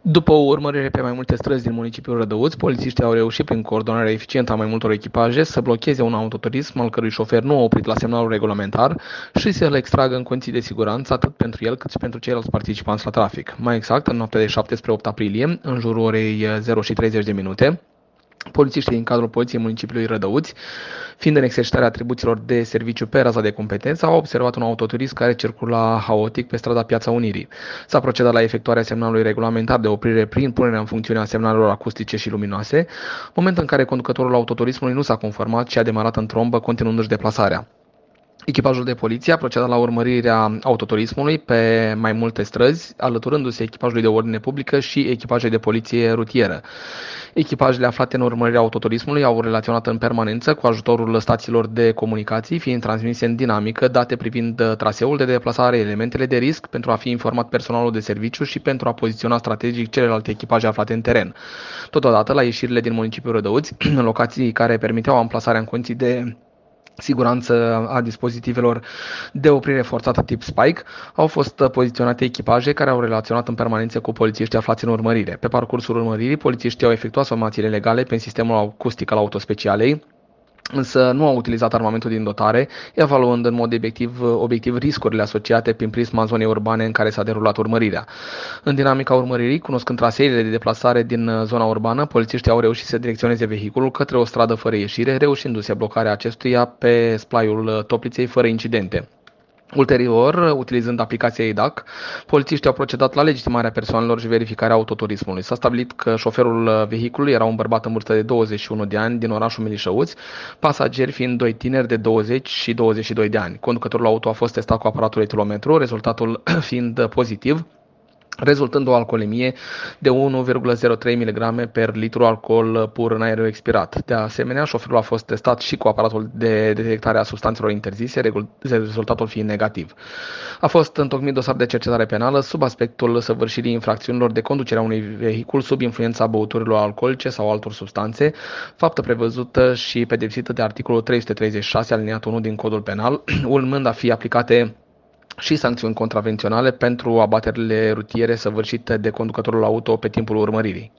După o urmărire pe mai multe străzi din municipiul Rădăuți, polițiștii au reușit, prin coordonarea eficientă a mai multor echipaje, să blocheze un autoturism al cărui șofer nu a oprit la semnalul regulamentar și să le extragă în condiții de siguranță atât pentru el cât și pentru ceilalți participanți la trafic. Mai exact, în noaptea de 7 spre 8 aprilie, în jurul orei 0:30 de minute, polițiștii din cadrul Poliției Municipiului Rădăuți, fiind în exercitarea atribuțiilor de serviciu pe raza de competență, au observat un autoturism care circula haotic pe strada Piața Unirii. S-a procedat la efectuarea semnalului regulamentar de oprire prin punerea în funcțiune a semnalelor acustice și luminoase, moment în care conducătorul autoturismului nu s-a conformat și a demarat în trombă, continuându-și deplasarea. Echipajul de poliție a procedat la urmărirea autoturismului pe mai multe străzi, alăturându-se echipajului de ordine publică și echipaje de poliție rutieră. Echipajele aflate în urmărirea autoturismului au relaționat în permanență cu ajutorul stațiilor de comunicații, fiind transmise în dinamică date privind traseul de deplasare, elementele de risc, pentru a fi informat personalul de serviciu și pentru a poziționa strategic celelalte echipaje aflate în teren. Totodată, la ieșirile din municipiul Rădăuți, în locații care permiteau amplasarea în condiții de siguranță a dispozitivelor de oprire forțată tip Spike, au fost poziționate echipaje care au relaționat în permanență cu polițiștii aflați în urmărire. Pe parcursul urmăririi, polițiștii au efectuat somațiile legale prin sistemul acustic al autospecialei, însă nu au utilizat armamentul din dotare, evaluând în mod obiectiv riscurile asociate prin prisma zonei urbane în care s-a derulat urmărirea. În dinamica urmăririi, cunoscând traseele de deplasare din zona urbană, polițiștii au reușit să direcționeze vehiculul către o stradă fără ieșire, reușindu-se blocarea acestuia pe splaiul Topliței fără incidente. Ulterior, utilizând aplicația EIDAC, polițiștii au procedat la legitimarea persoanelor și verificarea autoturismului. S-a stabilit că șoferul vehiculului era un bărbat în vârstă de 21 de ani din orașul Milișăuți, pasageri fiind doi tineri de 20 și 22 de ani. Conducătorul auto a fost testat cu aparatul etilometru, rezultatul fiind pozitiv, rezultând o alcoolemie de 1,03 mg per litru alcool pur în aerul expirat. De asemenea, șoferul a fost testat și cu aparatul de detectare a substanțelor interzise, rezultatul fiind negativ. A fost întocmit dosar de cercetare penală sub aspectul săvârșirii infracțiunilor de conducere a unui vehicul sub influența băuturilor alcoolice sau altor substanțe, faptă prevăzută și pedepsită de articolul 336 alineatul 1 din Codul Penal, urmând a fi aplicate și sancțiuni contravenționale pentru abaterile rutiere săvârșite de conducătorul auto pe timpul urmăririi.